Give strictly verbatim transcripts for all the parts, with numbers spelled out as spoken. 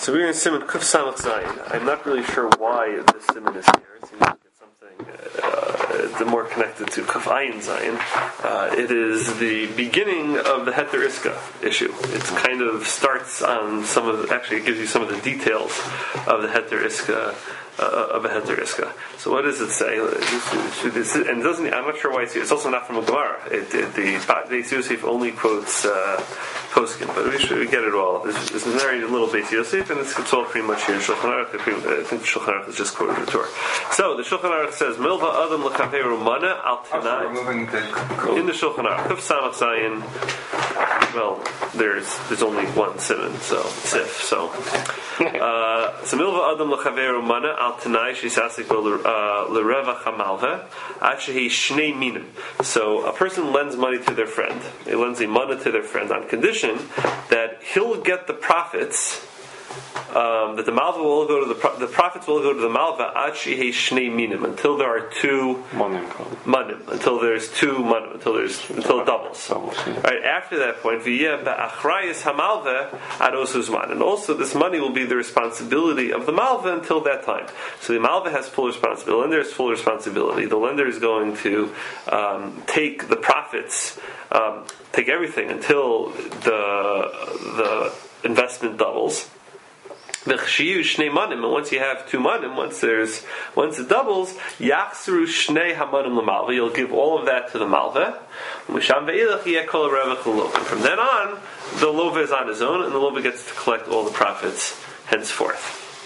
So we're in Siman Kuf Samach Zayin. I'm not really sure why this Siman is here. It seems like it's something uh, uh, more connected to Kuf Ayin Zayin. Uh, it is the beginning of the Heter Iska issue. It kind of starts on some of the, actually it gives you some of the details of the Heter Iska, uh, of a Heter Iska. So what does it say? This, this, and it doesn't, I'm not sure why it's here. It's also not from a Gemara. It, it, the Beis Yosef only quotes uh, Poskim, but we should get it all. This, this is very little Beis Yosef, and it's, it's all pretty much here in Shulchan Aruch. I think the Shulchan Aruch is just quoted the Torah. So the Shulchan Aruch says, "Milva Adam l'chaveru mana al tanai." In the Shulchan Aruch, Kuf Samach Zayin. Well, there's there's only one simon, so sif. So uh, so Milva Adam l'chaveru mana al tanai shisasik l'reva chamalve actually shnei minim. So a person lends money to their friend. He lends a money to their friend on condition that he'll get the profits. Um, that the malva will go to the pro- the profits will go to the malva ad shehei shnei minim until there are two manim, manim until there's two manim until there's until it doubles. Right after that point, v'yeh ba'achrayis hamalva ad osuzman, and also this money will be the responsibility of the malva until that time. So the malva has full responsibility, the lender has full responsibility. The lender is going to um, take the profits, um, take everything until the the investment doubles. The chshiyu shnei manim, and once you have two manim, once there's once it doubles, yachsru shnei hamanim l'malva. You'll give all of that to the malva. Misham ve'ilach yekol revach l'lova. From then on, the lova is on his own, and the lova gets to collect all the profits henceforth.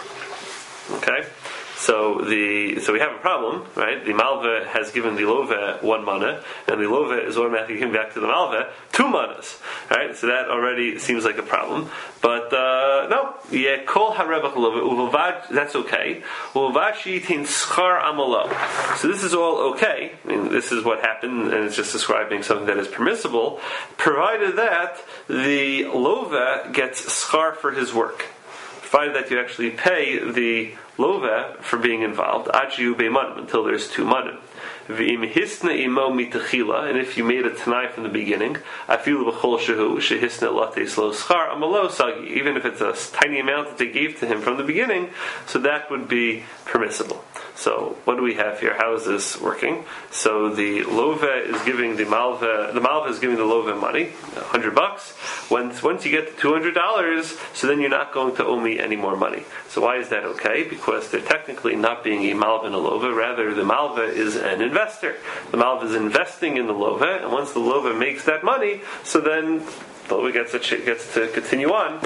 Okay. So the so we have a problem, right? The malva has given the lova one mana, and the lova is automatically giving back to the malva two manas, right? So that already seems like a problem. But uh, no, yeah, kol harevach lova, that's okay. Uvashi schar amalo. So this is all okay. I mean, this is what happened, and it's just describing something that is permissible, provided that the lova gets schar for his work. Provided that you actually pay the lova for being involved, ajiu beimanim, until there's two manim. V'im hisna imo mitachila, and if you made a tanai from the beginning, afilu b'chol shehu shehisna lates lo schar amalo sagi, even if it's a tiny amount that they gave to him from the beginning, so that would be permissible. So what do we have here? How is this working? So the lova is giving the malva, the malva is giving the lova money, a hundred bucks. Once once you get to two hundred dollars, so then you're not going to owe me any more money. So why is that okay? Because they're technically not being a malva and a lova. Rather, the malva is an investor. The malva is investing in the lova, and once the lova makes that money, so then the lova gets to gets to continue on,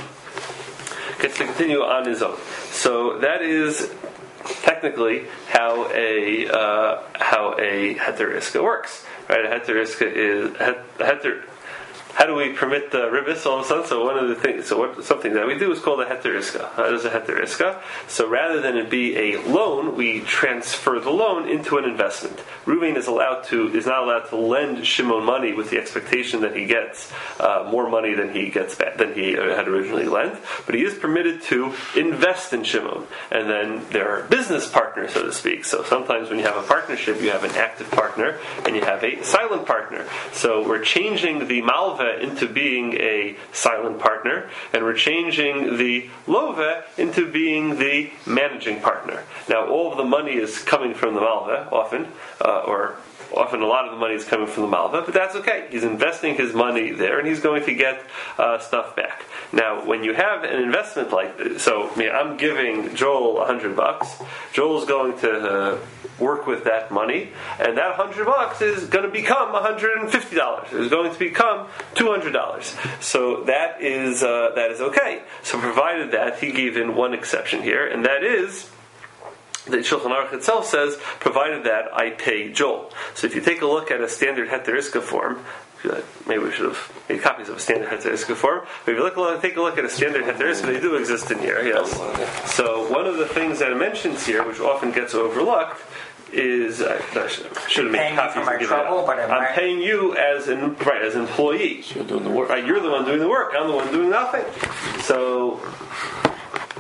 gets to continue on his own. So that is technically how a uh, how a heter iska works, right? A heter iska is a heter. How do we permit the ribis all of a sudden? So one of the things, so what, something that we do is called a heter iska. How is a heter iska? So rather than it be a loan, we transfer the loan into an investment. Reuven is allowed to is not allowed to lend Shimon money with the expectation that he gets uh, more money than he gets back, than he had originally lent, but he is permitted to invest in Shimon. And then there are business partners, so to speak. So sometimes when you have a partnership, you have an active partner and you have a silent partner. So we're changing the malva into being a silent partner, and we're changing the lova into being the managing partner. Now, all of the money is coming from the malva, often, uh, or often a lot of the money is coming from the malva, but that's okay. He's investing his money there, and he's going to get uh, stuff back. Now, when you have an investment like this, so I mean, I'm giving Joel a hundred bucks. Joel's going to uh, work with that money, and that hundred bucks is going to become a hundred and fifty dollars. It's going to become two hundred dollars. So that is uh, that is okay. So provided that he gave in one exception here, and that is. The Shulchan Aruch itself says, provided that I pay Joel. So if you take a look at a standard heter iska form, maybe we should have made copies of a standard heter iska form. But if you look, take a look at a standard heter iska, they do exist in here. Yes. So one of the things that it mentions here, which often gets overlooked, is I should have made copies and given it out. I'm right. Paying you as an right as an employee. So you're doing the work. Right, you're the one doing the work. I'm the one doing nothing. So.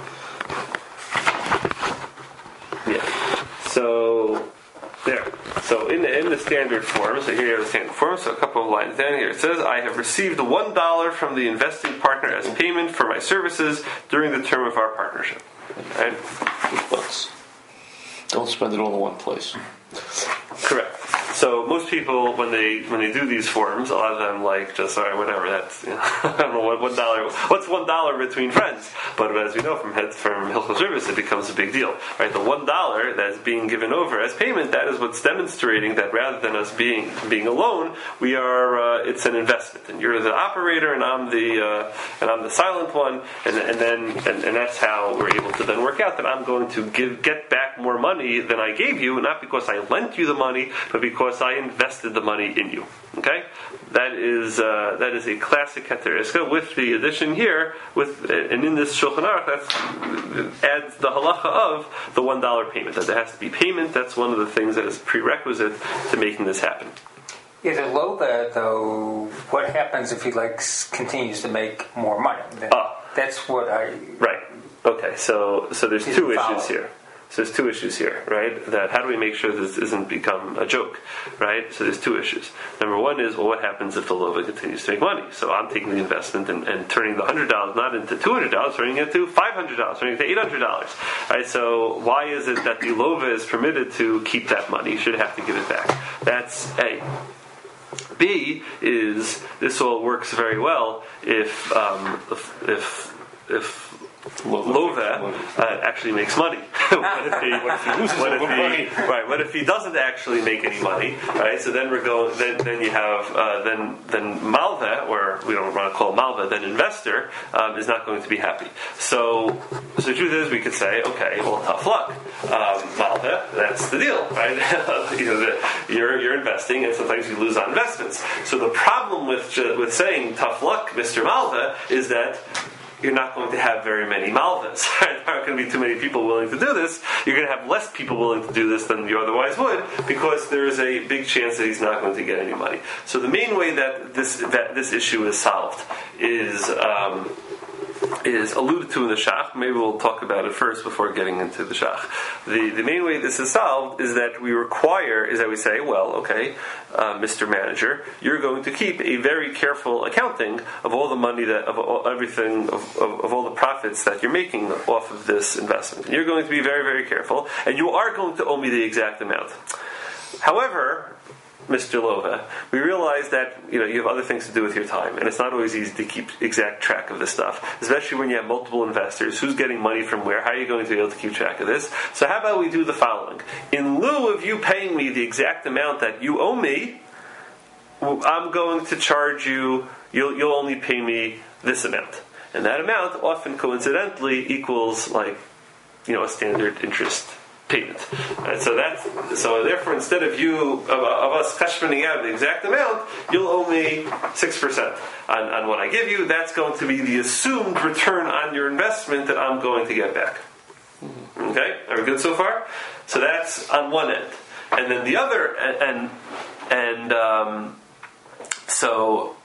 Yeah. So there. So So in the, in the standard form, so here you have the standard form, so a couple of lines down here, it says, I have received one dollar from the investing partner as payment for my services during the term of our partnership. Right? Don't spend it all in one place. Correct. So most people, when they when they do these forms, a lot of them like just all right, whatever. That's you know, I don't know what one dollar. What's one dollar between friends? But as we know from from Hilchos Ribos, it becomes a big deal, right? The one dollar that's being given over as payment, that is what's demonstrating that rather than us being being alone, we are. Uh, it's an investment, and you're the operator, and I'm the uh, and I'm the silent one, and and then and, and that's how we're able to then work out that I'm going to give get back more money than I gave you, not because I lent you the money, but because I invested the money in you. Okay, that is uh, that is a classic Heter Iska with the addition here, with and in this Shulchan Aruch that adds the halacha of the one dollar payment. That there has to be payment. That's one of the things that is prerequisite to making this happen. Yeah, the Lova though. What happens if he like continues to make more money? Then ah. That's what I right. Okay, so so there's two follow. issues here. So there's two issues here, right? That how do we make sure this doesn't become a joke, right? So there's two issues. Number one is, well, what happens if the Lova continues to make money? So I'm taking the investment and, and turning the one hundred dollars not into two hundred dollars, turning it to five hundred dollars, turning it to eight hundred dollars, right? So why is it that the Lova is permitted to keep that money? You should have to give it back. That's A. B is, this all works very well if, um, if, if, if Lova uh, actually makes money. what if he, what if he loses what if he, money? Right. What if he doesn't actually make any money? Right. So then we're going. Then, then you have uh, then then Malva, or we don't want to call Malva, then investor um, is not going to be happy. So so the truth is, we could say, okay, well, tough luck, um, Malva. That's the deal, right? you know, the, you're you're investing, and sometimes you lose on investments. So the problem with with saying tough luck, Mister Malva, is that you're not going to have very many Malvas. There aren't going to be too many people willing to do this. You're going to have less people willing to do this than you otherwise would, because there is a big chance that he's not going to get any money. So the main way that this that this issue is solved is um, is alluded to in the Shach. Maybe we'll talk about it first before getting into the Shach. The the main way this is solved is that we require, is that we say, well, okay, uh, Mister Manager, you're going to keep a very careful accounting of all the money that, of all, everything, of, of, of all the profits that you're making off of this investment. And you're going to be very, very careful, and you are going to owe me the exact amount. However, Mister Lova, we realize that you know you have other things to do with your time, and it's not always easy to keep exact track of this stuff, especially when you have multiple investors. Who's getting money from where? How are you going to be able to keep track of this? So how about we do the following? In lieu of you paying me the exact amount that you owe me, I'm going to charge you, you'll, you'll only pay me this amount. And that amount often coincidentally equals like, you know, a standard interest payment. Right, so that's so. Therefore, instead of you of, of us cashmaning out the exact amount, you'll owe me six percent on, on what I give you. That's going to be the assumed return on your investment that I'm going to get back. Okay, are we good so far? So that's on one end, and then the other, and and um, so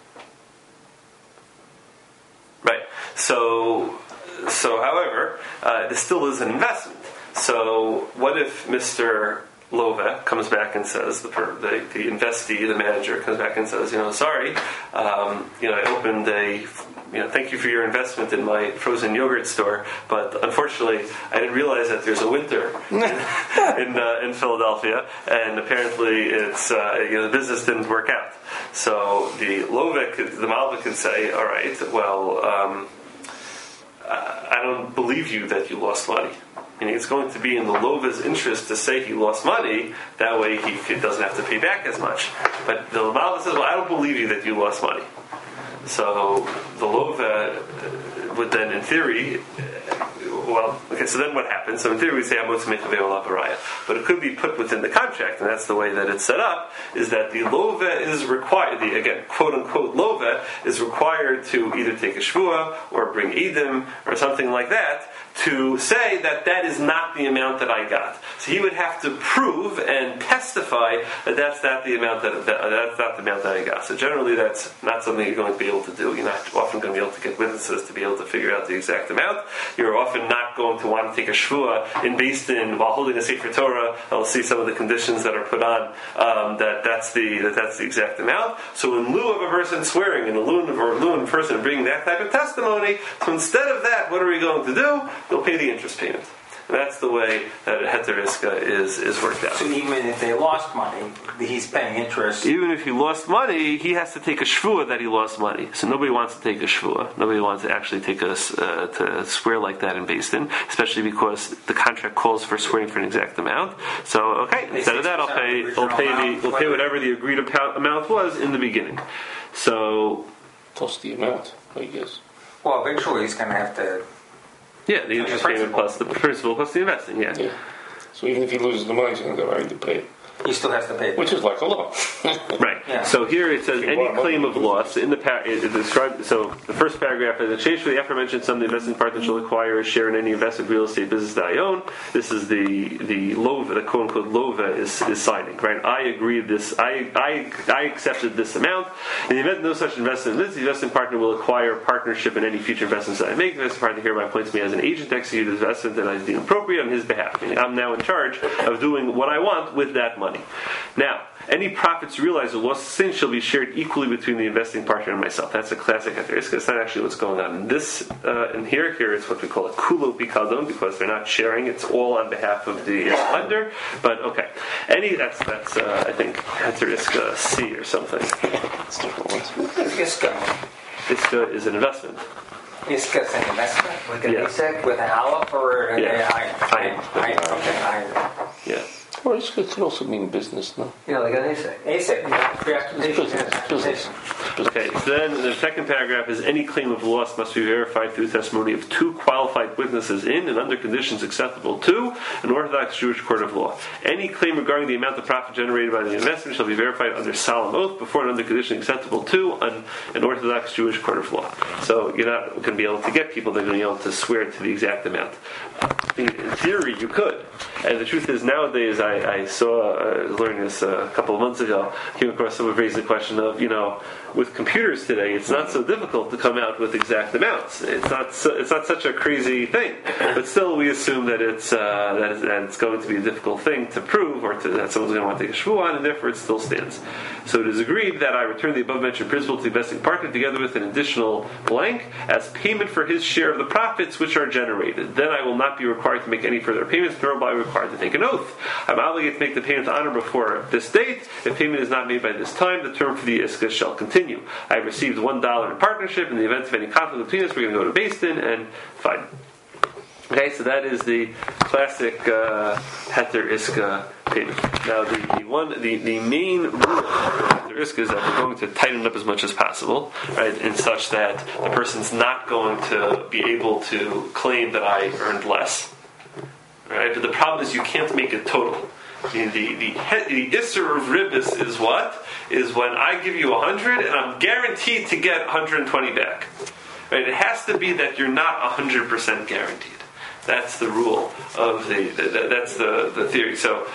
right. So so, however, uh, this still is an investment. So, what if Mister Lova comes back and says, the, the the investee, the manager, comes back and says, you know, sorry, um, you know, I opened a, you know, thank you for your investment in my frozen yogurt store, but unfortunately, I didn't realize that there's a winter in in, uh, in Philadelphia, and apparently, it's uh, you know, the business didn't work out. So the Lova, could, the Malva could say, all right, well, um, I don't believe you that you lost money. And it's going to be in the Lova's interest to say he lost money. That way he doesn't have to pay back as much. But the Malva says, well, I don't believe you that you lost money. So the Lova would then, in theory, well, okay, so then what happens? So in theory we say, but it could be put within the contract, and that's the way that it's set up, is that the Lova is required, the, again, quote-unquote Lova, is required to either take a shvuah or bring edim or something like that, to say that that is not the amount that I got. So he would have to prove and testify that that's not the amount that, that that's not the amount that I got. So generally, that's not something you're going to be able to do. You're not often going to be able to get witnesses to be able to figure out the exact amount. You're often not not going to want to take a shvuah in Beis Din while holding a Sefer Torah. I'll see some of the conditions that are put on um, that that's the that that's the exact amount. So in lieu of a person swearing, in a lieu of, or lieu of a person bringing that type of testimony, so instead of that, what are we going to do? They'll pay the interest payment. And that's the way that a heter iska is, is worked out. So even if they lost money, he's paying interest. Even if he lost money, he has to take a shvuah that he lost money. So nobody wants to take a shvuah. Nobody wants to actually take a uh, to swear like that in Beis Din, especially because the contract calls for swearing for an exact amount. So okay, instead of that, I'll pay. We'll pay the. We'll pay whatever the agreed amount was in the beginning. So plus the amount, I guess. Well, eventually he's going to have to. Yeah, the interest payment plus the principal plus the investing, yeah. yeah. So even if he loses the money, he's going to go right to pay it. He still has to pay it. Which is like a law. Right. Yeah. So here it says, any claim of loss, in the par- it, it described, so the first paragraph is, exchange for the aforementioned sum, the investing partner shall acquire a share in any invested real estate business that I own. This is the the lova, the quote unquote lova is, is signing, right? I agreed this, I, I I accepted this amount. In the event no such investment is, the investing partner will acquire partnership in any future investments that I make. The investing partner hereby appoints me as an agent to execute the investment that I deem appropriate on his behalf. Meaning I'm now in charge of doing what I want with that money. Now, any profits realized or lost sin shall be shared equally between the investing partner and myself. That's a classic heter iska. It's not actually what's going on in this. Uh, in here, here it's what we call a kulo pikadon because they're not sharing. It's all on behalf of the uh, lender. But okay, any that's that's uh, I think heter iska C or something. Iska. Iska is an investment. Iska is an investment with an Yeah. isek, with an aleph or an Yeah. iron. Iron. Okay, iron. Yeah. Or it could also mean business, no? Yeah, like an A S I C. Asek. Transportation. Business. Okay, so then the second paragraph is any claim of loss must be verified through testimony of two qualified witnesses in and under conditions acceptable to an Orthodox Jewish court of law. Any claim regarding the amount of profit generated by the investment shall be verified under solemn oath before and under condition acceptable to an, an Orthodox Jewish court of law. So you're not going to be able to get people that are going to be able to swear to the exact amount. In, in theory, you could. And the truth is, nowadays, I, I saw, uh, I was learning this uh, a couple of months ago, came across someone raised the question of, you know, with computers today, it's not so difficult to come out with exact amounts. It's not so, it's not such a crazy thing, but still we assume that it's uh, that, it's, that it's going to be a difficult thing to prove, or to, that someone's going to want to take a shvuah on, and therefore it still stands. So it is agreed that I return the above mentioned principal to the investing partner together with an additional blank as payment for his share of the profits which are generated. Then I will not be required to make any further payments, nor will I be required to take an oath. I'm obligated to make the payment on or before this date. If payment is not made by this time, the term for the iska shall continue. I have received one dollar in partnership. In the event of any conflict between us, we're going to go to Beis Din and fine. Okay, so that is the classic uh, heter iska payment. Now, the, the one, the, the main rule of heter iska is that we're going to tighten it up as much as possible, right, in such that the person's not going to be able to claim that I earned less, right? But the problem is you can't make it total. I mean, the the the isser of ribis is what? Is when I give you a hundred and I'm guaranteed to get one hundred twenty back. Right? It has to be that you're not a hundred percent guaranteed. That's the rule of the, the that's the, the theory. So,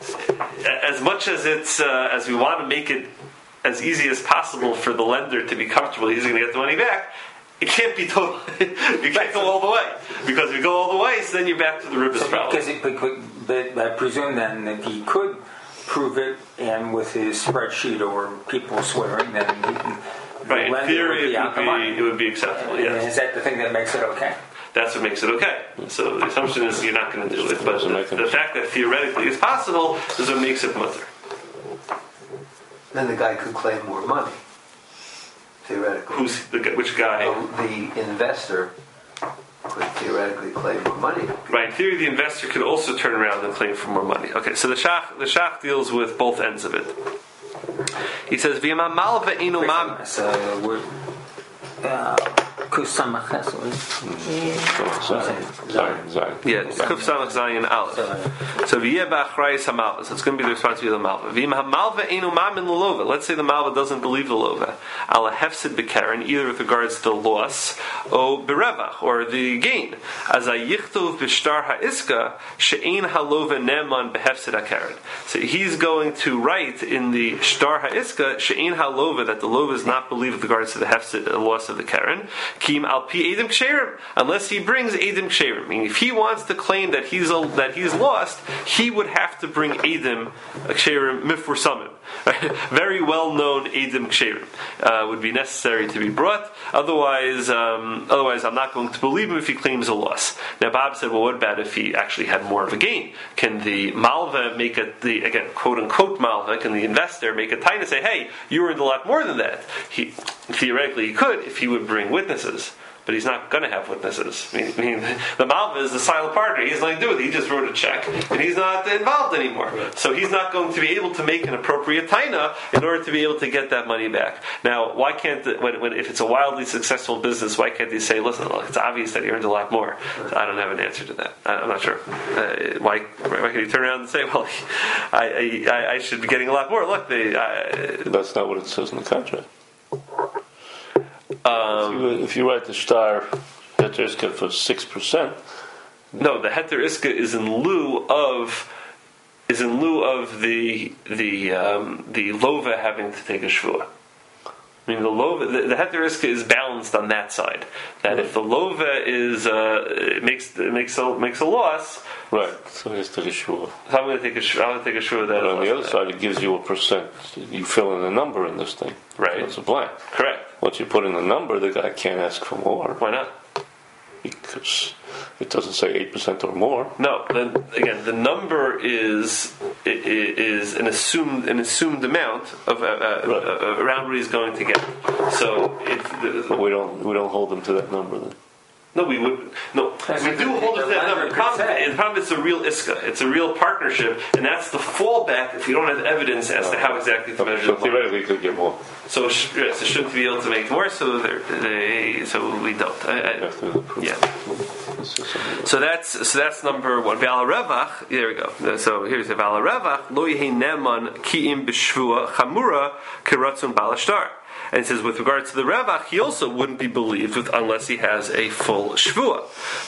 as much as it's uh, as we want to make it as easy as possible for the lender to be comfortable, he's going to get the money back. It can't be total. You can't go all the way, because if you go all the way, so then you're back to the ribis so problem. Because it, but, but I presume then that he could prove it, and with his spreadsheet or people swearing, then he can. Right, in theory, it would, be, it would be acceptable, yes. And is that the thing that makes it okay? That's what makes it okay. So the assumption is you're not going to do it, but the, the fact that theoretically it's possible is what makes it mutter. Then the guy could claim more money, theoretically. Who's the which guy? Oh, the investor could theoretically claim more money. Right, in theory, the investor could also turn around and claim for more money. Okay, so the shach the shach deals with both ends of it. He says, "V'yama malva inu mam." So we're. Kusamaches. Zion, Zion. Yeah, it's Kuf Samach Zayin Aleph. So v'yeh ba'achrayis hamalva. So it's going to be the responsibility of the malva. V'yim hamalva einu mamin l'lova. Let's say the malva doesn't believe the lova. Ala hefsid b'karen, either with regards to the loss, or berevach, or the gain. As a yichtov b'shtar ha'iska she'ein halova neman behefsid ha'karen. So he's going to write in the shtar ha'iska she'ein halova, that the lova is not believed with regards to the hefsid, the loss of the karen. Kim alpi edim ksherim, unless he brings edim ksherim. Meaning, if he wants to claim that he's a, that he's lost, he would have to bring edim ksherim mifursamim. Very well-known edim ksherim uh, would be necessary to be brought. Otherwise, um, otherwise, I'm not going to believe him if he claims a loss. Now, Bob said, "Well, what about if he actually had more of a gain? Can the malva make a the again quote unquote malva? Can the investor make a tie and say, hey, you earned a lot more than that?" He theoretically he could if he would bring witnesses. But he's not going to have witnesses. I mean, I mean, the Malva is the silent partner. He has nothing to do with it. He just wrote a check, and he's not involved anymore. So he's not going to be able to make an appropriate taina in order to be able to get that money back. Now, why can't, the, when, when, if it's a wildly successful business, why can't he say, listen, look, it's obvious that he earned a lot more? So I don't have an answer to that. I, I'm not sure. Uh, why, why can he turn around and say, well, I, I, I should be getting a lot more? Look, they... I, That's not what it says in the contract. Um, if, you, if you write the star heter iska for six percent, no, the heter iska is in lieu of is in lieu of the the um, the lova having to take a shvua. I mean, the lova, the, the heter iska is balanced on that side. That if the lova is uh, it makes it makes a makes a loss, right? So he has to take a shvua. So I'm going to take a shvua. I'm going to take a shvua that. But on the other side, it gives you a percent. You fill in a number in this thing, right? So it's a blank. Correct. Once you put in the number, the guy can't ask for more. Why not? Because it doesn't say eight percent or more. No. Then again, the number is is an assumed an assumed amount of uh, uh, right. uh, around what he's going to get. So if the, but we don't we don't hold him to that number then. No, we would no. That's we do hold it to that number. The problem, say. the problem is it's a real iska. It's a real partnership, and that's the fallback if you don't have evidence as to how exactly to measure. So the money. theoretically, you could get more. So sh- yes, it shouldn't be able to make more. So they so we don't. I, I, yeah. So that's so that's number one. Vala revach. There we go. So here's the vala revach. Lo yehi neman kiim b'shvua chamura keratzon balashtar. And it says, with regard to the Revach, he also wouldn't be believed with, unless he has a full shvua.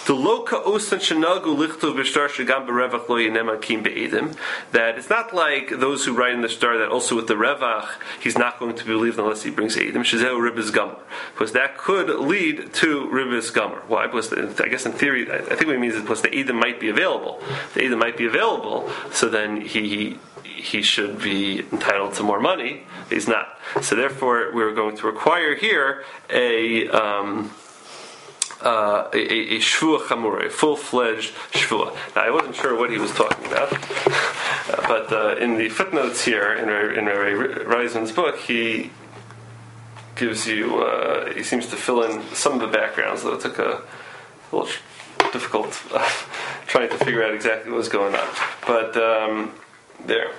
That it's not like those who write in the star that also with the Revach, he's not going to be believed unless he brings Eidim. Shezeu Ribbis Gomer. Because that could lead to Ribbis Gomer. Why? Because the, I guess in theory, I think what it means is because the Eidim might be available. The Eidim might be available, so then he he should be entitled to more money. He's not. So therefore, we're going to require here a um, uh, a, a shvua chamura, a full-fledged shvua. Now, I wasn't sure what he was talking about, uh, but uh, in the footnotes here in in Ray Reisman's book, he gives you. Uh, he seems to fill in some of the backgrounds. Though it took a little difficult uh, trying to figure out exactly what was going on, but um, there.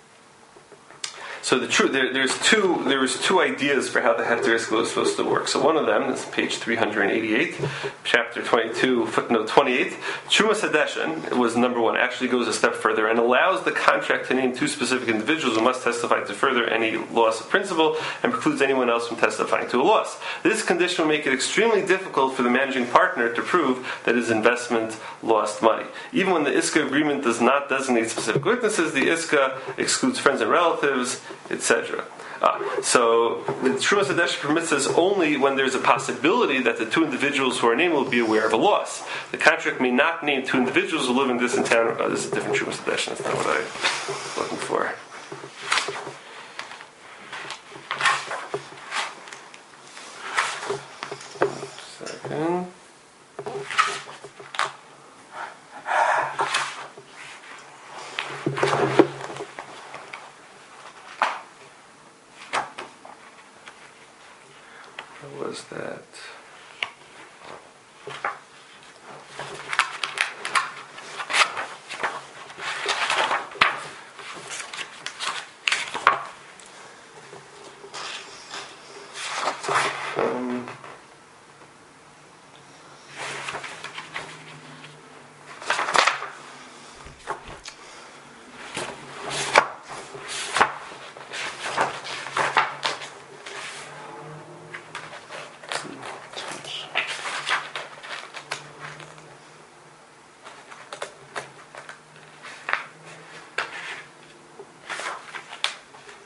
So the truth there, there's two there was two ideas for how the heter iska was supposed to work. So one of them is page three hundred eighty-eight, chapter twenty-two, footnote twenty-eight. Trumas hadeshin was number one. Actually goes a step further and allows the contract to name two specific individuals who must testify to further any loss of principal and precludes anyone else from testifying to a loss. This condition will make it extremely difficult for the managing partner to prove that his investment lost money. Even when the iska agreement does not designate specific witnesses, the iska excludes friends and relatives, et cetera. Ah, so the Trumas Hadesh permits us only when there's a possibility that the two individuals who are named will be aware of a loss. The contract may not name two individuals who live in this town. Oh, this is a different Trumas Hadesh. That's not what I'm looking for. Second. Was that um,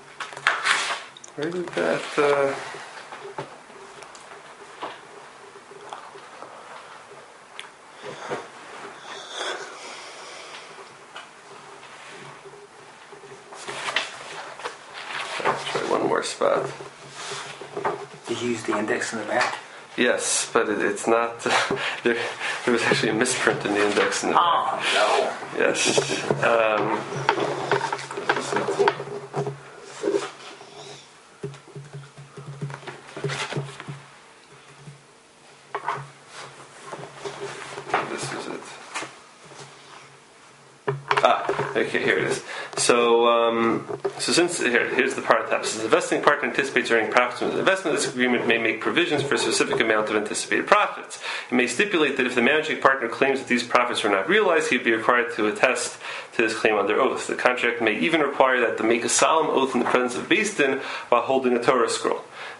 where did that uh, spot. Did you use the index in the back? Yes, but it, it's not. there, there was actually a misprint in the index in the back. Oh, no. Yes. Um, this is it. Ah, okay, here it is. So, um, so since here, here's the part that says the investing partner anticipates earning profits from the investment. This agreement may make provisions for a specific amount of anticipated profits. It may stipulate that if the managing partner claims that these profits were not realized, he would be required to attest to this claim under oath. The contract may even require that to make a solemn oath in the presence of Beis Din while holding a Torah scroll.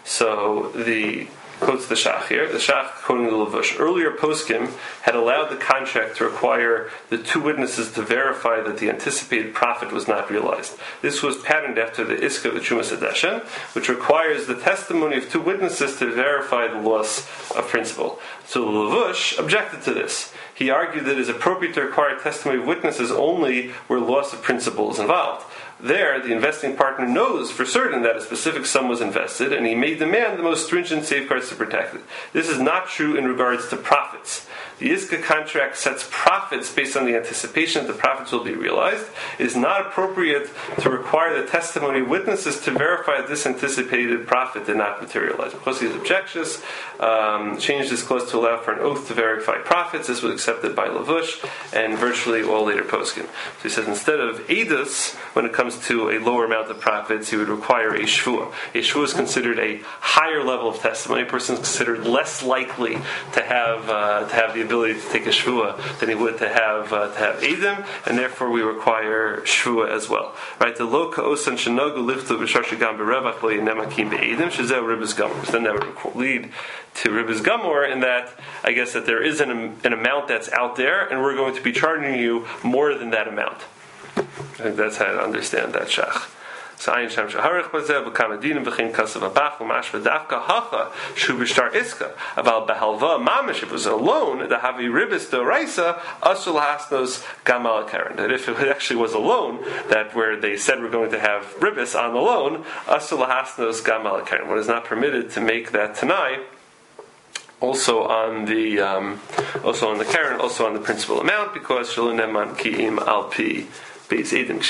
So the quotes the Shach here. The Shach quoting the Lavush. Earlier poskim had allowed the contract to require the two witnesses to verify that the anticipated profit was not realized. This was patterned after the Iska of Trumas Hadeshen, which requires the testimony of two witnesses to verify the loss of principal. So the Lavush objected to this. He argued that it is appropriate to require testimony of witnesses only where loss of principal is involved. There, the investing partner knows for certain that a specific sum was invested, and he may demand the most stringent safeguards to protect it. This is not true in regards to profits. The Iska contract sets profits based on the anticipation that the profits will be realized. It is not appropriate to require the testimony of witnesses to verify that this anticipated profit did not materialize. Because he is objectious, um, changed this clause to allow for an oath to verify profits. This was accepted by Lavush and virtually all later poskim. So he says instead of edus, when it comes to a lower amount of profits, he would require a shvua. A shvua is considered a higher level of testimony. A person is considered less likely to have uh, to have the ability to take a shvua than he would to have uh, to have edim, and therefore we require shvua as well. Right? The lo ka'osan shenagu liftu b'shashigam berevach lo yinemakim be'edim shezeh ribbis gamor. Then that would lead to ribbis gamor in that I guess that there is an, an amount that's out there, and we're going to be charging you more than that amount. I think that's how to understand that shach. So ayin sham shaharich bazeh b'kamadinim v'chein kasav abach v'mash v'davka hacha shu b'shtar iska aval b'halva mamish, if it was a loan the havi ribis doraisa asul hasnos gamal karen, that if it actually was a loan that where they said we're going to have ribis on the loan asul hasnos gamal karen, one is not permitted to make that tanai also on the um, also on the karen, also on the principal amount, because shaloneman ki'im alpi. So that's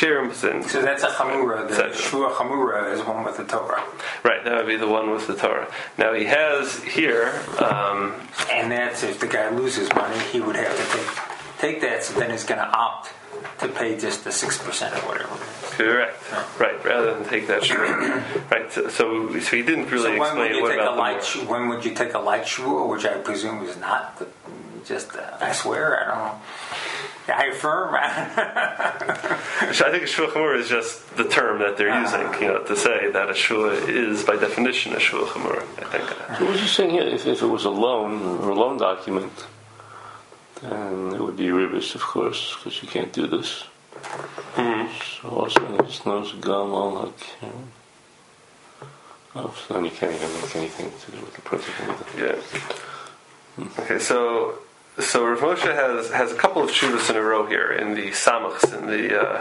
a chamura. The shvua chamura is one with the Torah. Right, that would be the one with the Torah. Now he has here, um, and that's if the guy loses money, he would have to take take that. So then he's going to opt to pay just the six percent or whatever. Correct. Yeah. Right, rather than take that shvua. Right. So, so he didn't really so explain what about a light, the when would you take a light shvua, which I presume is not the, just. Uh, I swear, I don't know. I affirm. I think a shvua chamura is just the term that they're using, you know, to say that a shvua is by definition a shvua chamura. I think. So what was he saying here? If, if it was a loan or a loan document, then it would be ribis, of course, because you can't do this. Mm-hmm. So also it's knows gam al hakim. Oh, so then you can't even make anything to do with the principle either. Yeah. Hmm. Okay, so. So Rav Moshe has has a couple of shuvas in a row here in the samachs, in the uh,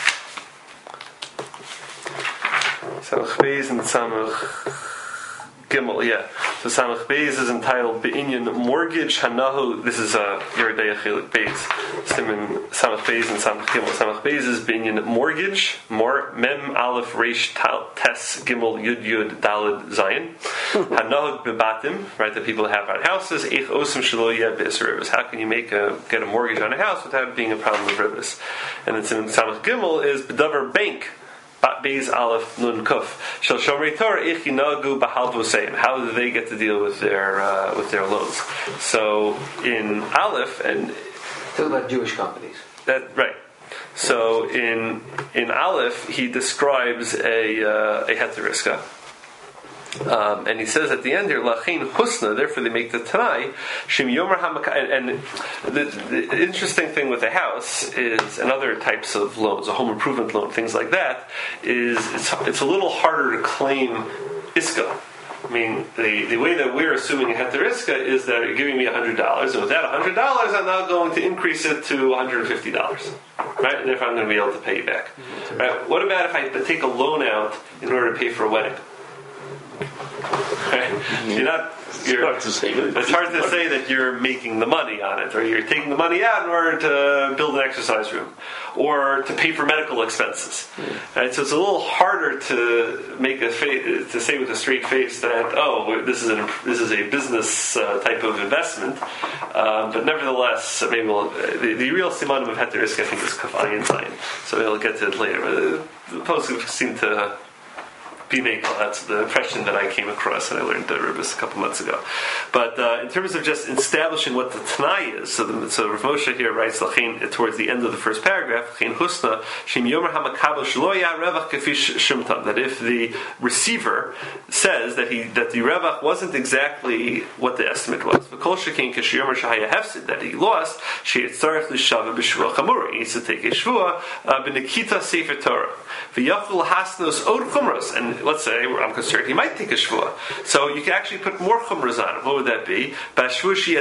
samach beis and samach gimel. Yeah. So samach beis is entitled Be'inyan Mortgage Hanahu. This is a Yeridei Chelik Beis. Simin samach beis and samach gimel. Samach beis is Be'inyan Mortgage. Mor mem aleph reish tes gimel yud yud dalid zayin. Hanahug bebatim, right? That people have on houses. Eich osim shelo yeh b'isribus. How can you make a get a mortgage on a house without it being a problem of ribus? And then Simin samach gimel is bedavar bank. Beis Aleph Nun Kuf. Shel Shomrei Torah Ich Yinagu B'Hal V'Oseim. How do they get to deal with their uh, with their loans? So in Aleph and talking about Jewish companies. That right. So in in Aleph he describes a uh, a heteriska. Um, and he says at the end here, Lachein Husna, therefore they make the Tanai, Shim Yomer HaMaka, and, and the, the interesting thing with a house is, and other types of loans, a home improvement loan, things like that, is it's, it's a little harder to claim Iska. I mean, the, the way that we're assuming a heter iska is that you're giving me one hundred dollars, and with that one hundred dollars, I'm now going to increase it to one hundred fifty dollars. Right? And therefore I'm going to be able to pay you back. Right? What about if I take a loan out in order to pay for a wedding? Right? You're not. You're, hard to say that. it's hard to say that you're making the money on it, or you're taking the money out in order to build an exercise room, or to pay for medical expenses. Mm. Right? So it's a little harder to make a fa- to say with a straight face that oh, this is an this is a business uh, type of investment. Um, but nevertheless, maybe we'll, the, the real simanim of heter iska I think is kaf ayin zayin. So we'll get to it later. But the posts seem to be made. That's the impression that I came across, and I learned the Ribbis a couple months ago. But uh, in terms of just establishing what the Tanai is, so, the, so Rav Moshe here writes towards the end of the first paragraph, Husna, that if the receiver says that he that the revach wasn't exactly what the estimate was, that he lost, he needs to take a shvua b'nikita sefer Torah. And let's say, where I'm concerned, he might take a shvua. So you can actually put more chumras on it. What would that be? That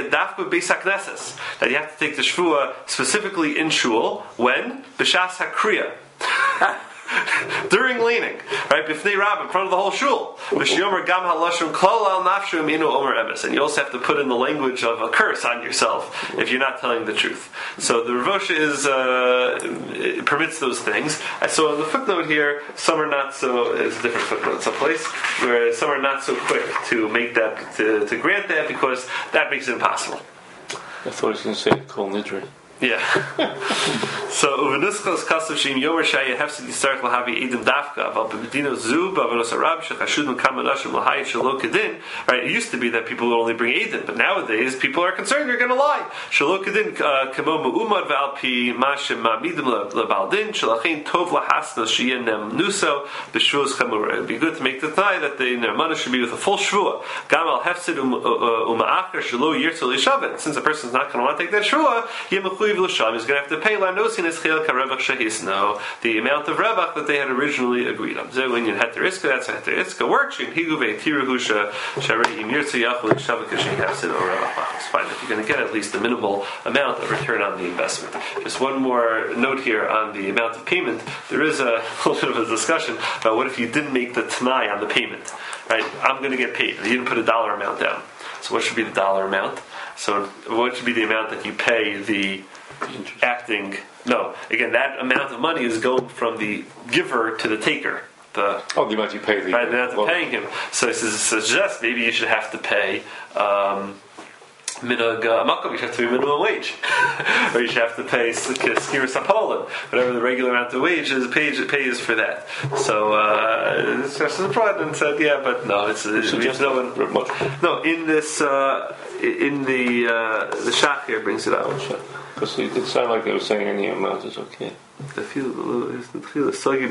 you have to take the shvua specifically in shul. When? B'shas hakriya. During leaning, right? B'fnei rab, in front of the whole shul. V'shiomer gam halashon klal al nafshu minu omer emes. And you also have to put in the language of a curse on yourself if you're not telling the truth. So the Rav Moshe is uh, permits those things. I saw in the footnote here, some are not so. It's a different footnote, someplace where some are not so quick to make that to, to grant that because that makes it impossible. I thought he was going to say kol nidri. Yeah. So uvenuskos kasav sheim yomer shaya hefsid yistarach lahavi edim dafka aval b'medino zu b'avanos harab shechashud m'kam anashim lahayit shelo kedin. Right? It used to be that people would only bring edim, but nowadays people are concerned you're going to lie. Shelo kedin kamo me'umad v'alpi mashem ma'amidim lebaldin shelachin tov lahasnos sheyenem nuso b'shvuos chamura. It'd be good to make the t'nai that the nirmana should be with a full shvua. Gam al hefsid uma'achar shelo yirtzol yishavet. Since a person's not going to want to take that shvua, yemachui. He's going to have to pay no, the amount of revach that they had originally agreed on. So when you heter iska, that's how heter iska works. It's fine if you're going to get at least the minimal amount of return on the investment. Just one more note here on the amount of payment. There is a little bit of a discussion about what if you didn't make the t'nai on the payment. Right? I'm going to get paid. You didn't put a dollar amount down. So what should be the dollar amount? So what should be the amount that you pay the acting? No, again, that amount of money is going from the giver to the taker. The oh, the amount you pay the right, the amount of paying him. So it suggests maybe you should have to pay. Um, Minug makom, you should have to pay minimum wage, or you should have to pay skiris hapolim, whatever the regular amount of wage is. Pay pays for that. So uh, the President said, "Yeah, but no, it's, it's no, in, no in this uh, in the uh, the Shach here brings it out." Because it sounded like they were saying any amount is okay. Right, he quotes from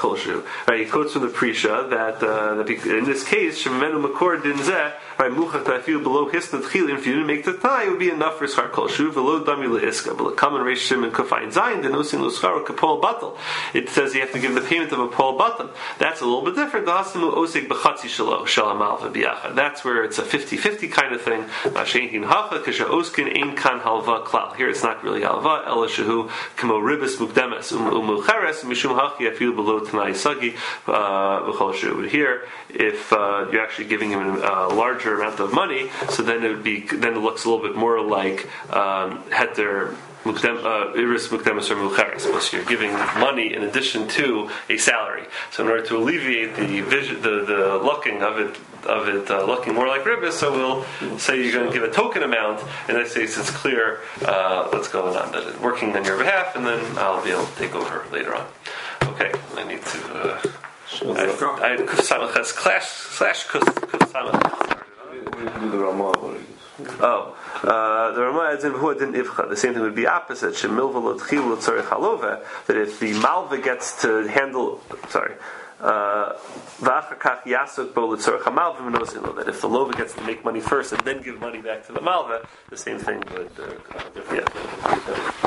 the Prisha that, uh, that in this case, right, if you didn't make the tie, it would be enough for schar kol shu v'lo dami le'iska. But come and reish shim and kafayin zayin denosin lo schar kapol batal. It says you have to give the payment of a pol batal. That's a little bit different. The hasimu osik b'chatzi shelo shalamal v'biachad. That's where it's a fifty-fifty kind of thing. Ma'shein hacha kasha oskin ein kan halva klal. Here it's not really halva. Ela shehu kamo ribis mukdemes umucheres mishum hachi afil below tanai sagi v'chol shu. Here, if uh, you're actually giving him a larger amount of money, so then it would be then it looks a little bit more like um, heter iris mukdemis or mucheres. So you're giving money in addition to a salary. So in order to alleviate the vision, the, the looking of it of it uh, looking more like ribbis, so we'll say you're going to give a token amount. In that case, it's clear uh, what's going on. That it's working on your behalf, and then I'll be able to take over later on. Okay, I need to. Uh, I had kuf samach slash slash kuf samach. Oh, uh, the Ramah adds in who didn't ifcha. The same thing would be opposite. Shemilva l'tchil l'tzarich halova. That if the malva gets to handle, sorry, uh, that if the lova gets to make money first and then give money back to the malva, the same thing would. Uh, yeah.